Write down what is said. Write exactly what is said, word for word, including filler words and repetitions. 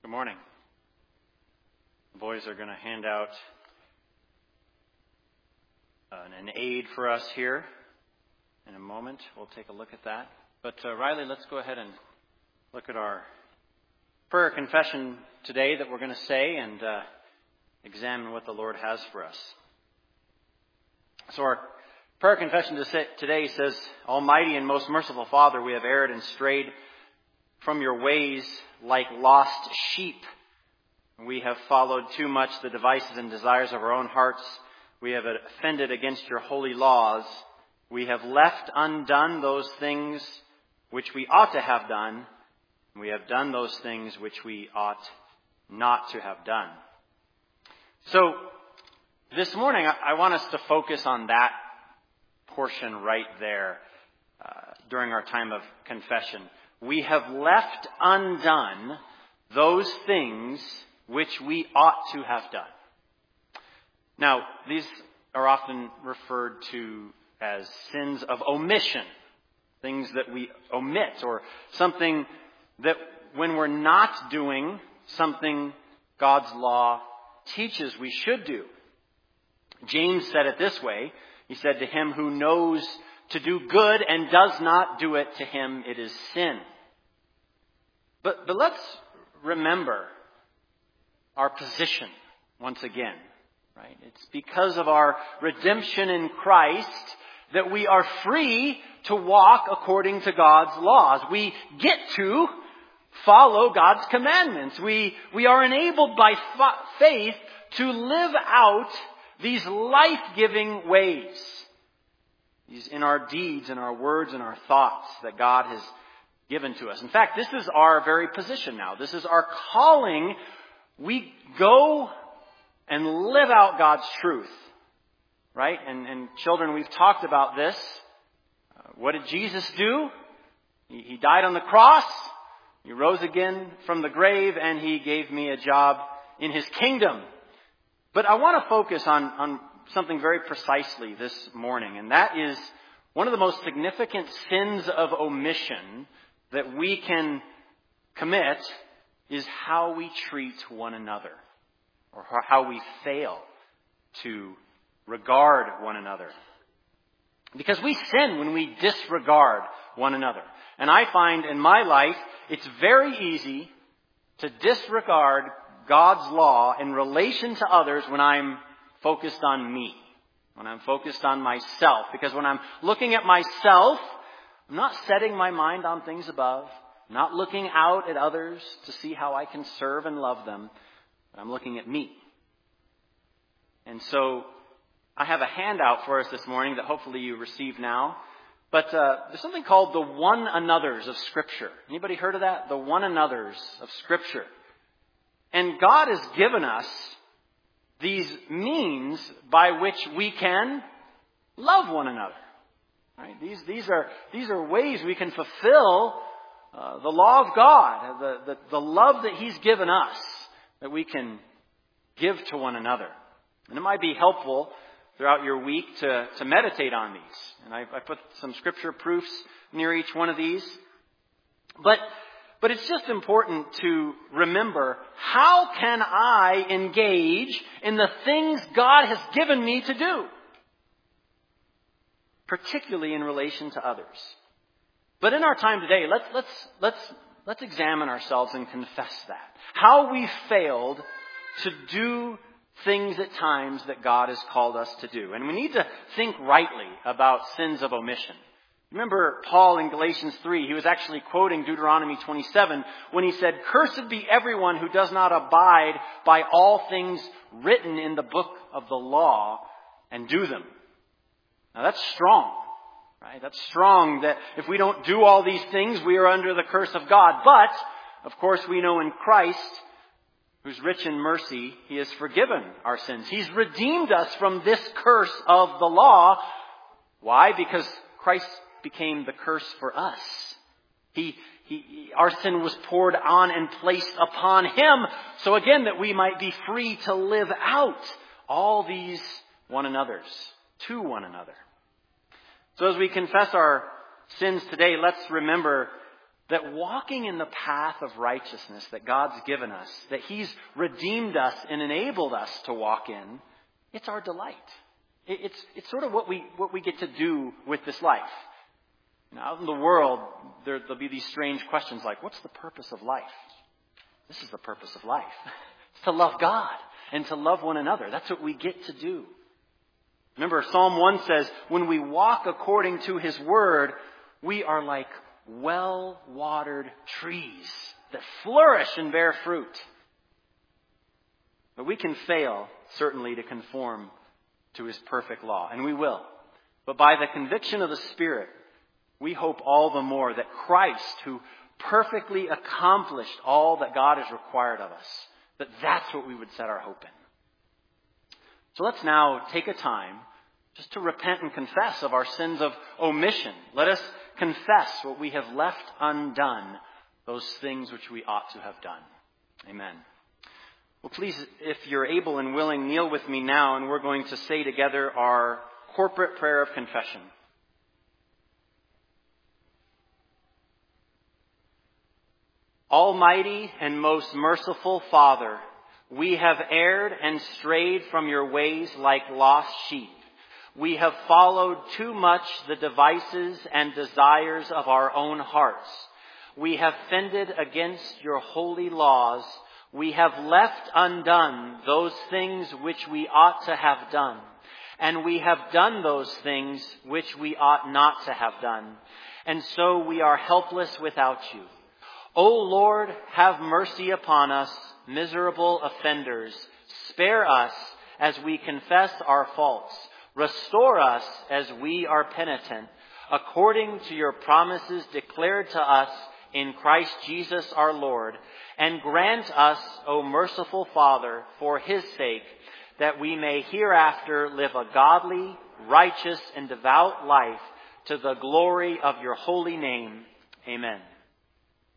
Good morning. The boys are going to hand out an, an aid for us here in a moment. We'll take a look at that. But uh, Riley, let's go ahead and look at our prayer confession today that we're going to say and uh, examine what the Lord has for us. So our prayer confession today says, Almighty and most merciful Father, we have erred and strayed from your ways like lost sheep. We have followed too much the devices and desires of our own hearts. We have offended against your holy laws. We have left undone those things which we ought to have done. We have done those things which we ought not to have done. So this morning, I want us to focus on that portion right there uh, during our time of confession. We have left undone those things which we ought to have done. Now, these are often referred to as sins of omission, things that we omit, or something that when we're not doing something God's law teaches we should do. James said it this way. He said, to him who knows to do good and does not do it, to him it is sin. But, but let's remember our position once again, right? It's because of our redemption in Christ that we are free to walk according to God's laws. We get to follow God's commandments. We, we are enabled by fa- faith to live out these life-giving ways. These in our deeds, in our words, and our thoughts that God has given to us. In fact, this is our very position now. This is our calling. We go and live out God's truth. Right? And, and children, we've talked about this. Uh, what did Jesus do? He, he died on the cross. He rose again from the grave, and He gave me a job in His kingdom. But I want to focus on, on something very precisely this morning, and that is one of the most significant sins of omission that we can commit is how we treat one another, or how we fail to regard one another. Because we sin when we disregard one another. And I find in my life, it's very easy to disregard God's law in relation to others when I'm focused on me, when I'm focused on myself. Because when I'm looking at myself, I'm not setting my mind on things above, I'm not looking out at others to see how I can serve and love them, but I'm looking at me. And so I have a handout for us this morning that hopefully you receive now. But uh, there's something called the one another's of Scripture. Anybody heard of that? The one another's of Scripture. And God has given us these means by which we can love one another. Right? These, these, are, these are ways we can fulfill uh, the law of God, the, the, the love that He's given us, that we can give to one another. And it might be helpful throughout your week to, to meditate on these. And I, I put some Scripture proofs near each one of these. But But it's just important to remember, how can I engage in the things God has given me to do? Particularly in relation to others. But in our time today, let's, let's, let's, let's examine ourselves and confess that. How we failed to do things at times that God has called us to do. And we need to think rightly about sins of omission. Remember Paul in Galatians three, he was actually quoting Deuteronomy twenty-seven when he said, "Cursed be everyone who does not abide by all things written in the book of the law and do them." Now that's strong, right? That's strong that if we don't do all these things, we are under the curse of God. But, of course, we know in Christ, who's rich in mercy, He has forgiven our sins. He's redeemed us from this curse of the law. Why? Because Christ became the curse for us. He, he, our sin was poured on and placed upon Him. So again, that we might be free to live out all these one another's to one another. So as we confess our sins today, let's remember that walking in the path of righteousness that God's given us, that He's redeemed us and enabled us to walk in, it's our delight. It's, it's sort of what we, what we get to do with this life. Now, out in the world, there, there'll be these strange questions like, what's the purpose of life? This is the purpose of life. It's to love God and to love one another. That's what we get to do. Remember, Psalm one says, when we walk according to His word, we are like well-watered trees that flourish and bear fruit. But we can fail, certainly, to conform to His perfect law, and we will. But by the conviction of the Spirit, we hope all the more that Christ, who perfectly accomplished all that God has required of us, that that's what we would set our hope in. So let's now take a time just to repent and confess of our sins of omission. Let us confess what we have left undone, those things which we ought to have done. Amen. Well, please, if you're able and willing, kneel with me now, and we're going to say together our corporate prayer of confession. Almighty and most merciful Father, we have erred and strayed from your ways like lost sheep. We have followed too much the devices and desires of our own hearts. We have offended against your holy laws. We have left undone those things which we ought to have done. And we have done those things which we ought not to have done. And so we are helpless without you. O Lord, have mercy upon us, miserable offenders. Spare us as we confess our faults. Restore us as we are penitent, according to your promises declared to us in Christ Jesus our Lord. And grant us, O merciful Father, for His sake, that we may hereafter live a godly, righteous, and devout life to the glory of your holy name. Amen.